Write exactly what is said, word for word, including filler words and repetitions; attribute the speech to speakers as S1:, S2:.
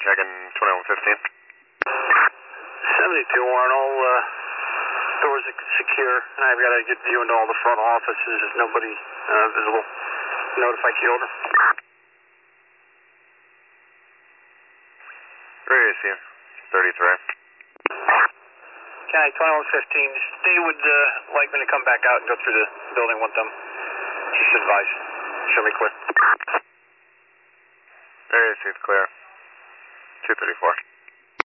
S1: Checking twenty-one fifteen.
S2: seventy-two Arnold, uh, doors are secure, and I've got to get view into all the front offices. There's nobody uh, visible. Notify key over.
S1: Where is he? thirty-three.
S2: County twenty-one fifteen, they would uh, like me to come back out and go through the building with them. Just advise. Show me clear.
S1: There is, he's clear. two thirty-four.